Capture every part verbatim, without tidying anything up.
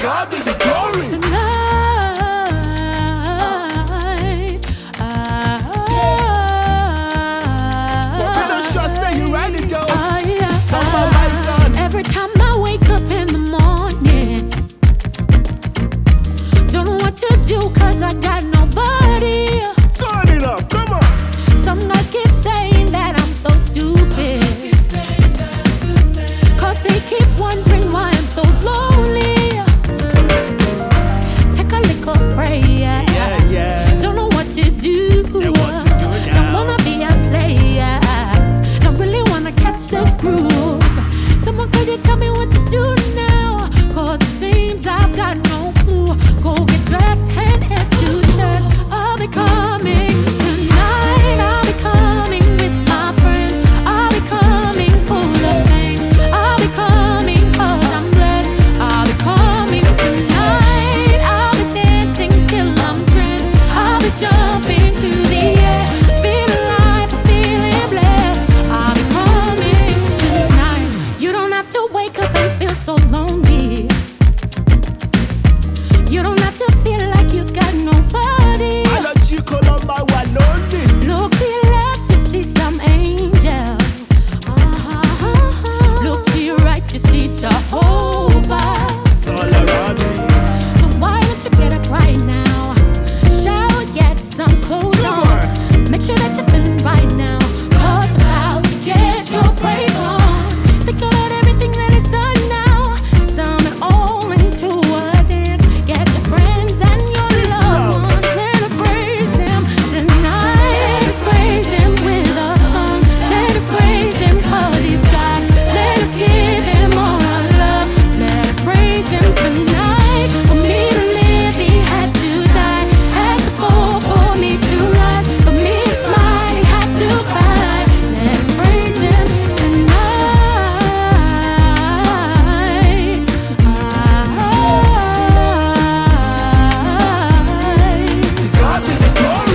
God be the glory. Tonight, I, But we don't sure say you ready though. I, Someone might done. every time I wake up in the morning, don't know what to do cause I got nobody. Turn it up, come on. Some guys keep saying that I'm so stupid, cause they keep wondering why I'm so lonely. Take a little prayer. Yeah, yeah. Don't know what to do. And what to do now. Don't wanna be a player. Don't really wanna catch the groove. Someone could you tell me what to do now? Cause it seems I've got no clue. Go get dressed and head to church. I'll be coming tonight. I'll be coming with my friends. I'll be coming full of things. I'll be coming cause I'm blessed. I'll be coming tonight. I'll be dancing till I'm drenched. I'll be jumping to the air. Feel alive, feeling blessed. I'll be coming tonight. You don't have to wake up and feel so lonely. You don't have to feel like you've got nobody. I love you, Columba, we're lonely. Look to your left to see some angel. Uh-huh. Look to your right to see Jehovah. It's all around me. So why don't you get up right now? Shower, get some clothes Come on. Make sure that you're feeling right now. Cause I'm about to get your praise on. Think about everything that is done now. Sum it all into a dance. Get your friends and your loved ones. Let us praise him tonight. Let us praise him with a song. Let us praise him cause he's God. Let us give him all our love. Let us praise him tonight. For me to live, he had to die. Had to fall for me to rise. For me to smile, he had to cry. Let us praise him tonight. To God be the glory.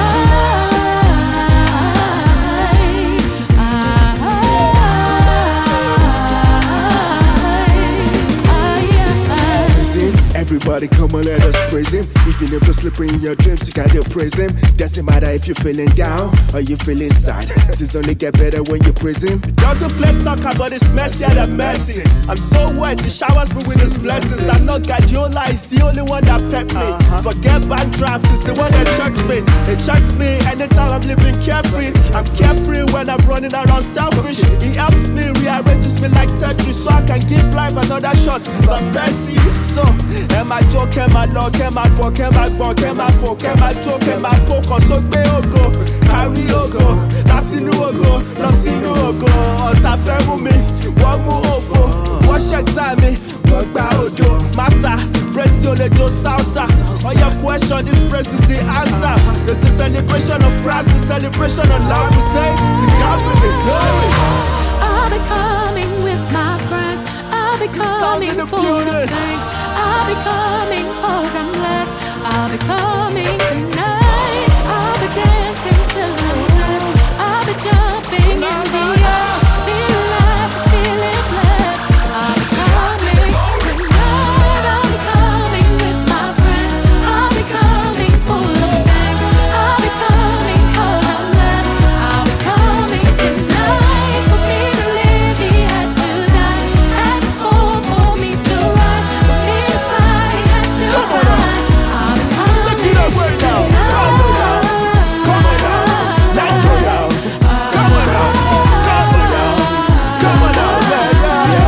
Praise him. Everybody come on, let us praise him. Even if you're sleeping in your dreams, you gotta praise him. Doesn't matter if you're feeling down or you're feeling sad. Things only get better when you praise him. It doesn't play soccer, but it's messier than Messi. I'm so wet, he showers me with his blessings. I know Guardiola is the only one that pep me. Forget bank draft, it's the one that chucks me. It chucks me anytime I'm living carefree. I'm carefree when I'm running around selfish. He helps me, rearranges me like Tetris, so I can give life another shot from Messi. So, am I joke, am I lock, am I walk, am I walk, am I folk, am I joke, am I poke, on so be ogo, carry ogo, that's in ogo, lost in ogo, ọ̀tá fẹ́ mú mi, wọ́n mú òfò, wọ́n ṣẹ̀tá mi, wọ́n gba òdo, massa, praise you, lejo salsa, on your question, this praise is the answer, it's a celebration of Christ, a celebration of love, we say, to God be the glory. I'll be coming with my friends. I'll be coming the full beauty. of things. I'll be coming cause I'm blessed. I'll be coming tonight. I'll be dancing till I'm dressed. I'll be jumping in the air. Feel alive, feeling blessed. I'll be coming tonight. I'll be coming with my friends. I'll be coming full of things. I'll be coming cause I'm blessed. I'll be coming tonight. For me to live, he had to die. Had to fall for me to rise. For me to smile, he had to cry. I'll be coming Take it up right now. Come on now. Come on now. Let's go now. Come on now. Come on now. Come on now. Yeah, yeah,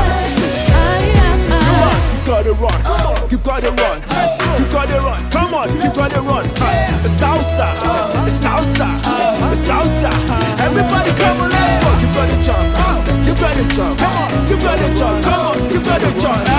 yeah. Come on, you gotta run. You gotta run. You gotta run. Come on, you gotta run. It's salsa. It's salsa. It's salsa. Everybody come on, let's go. You gotta jump. You gotta jump. You gotta jump. Come on, you gotta jump.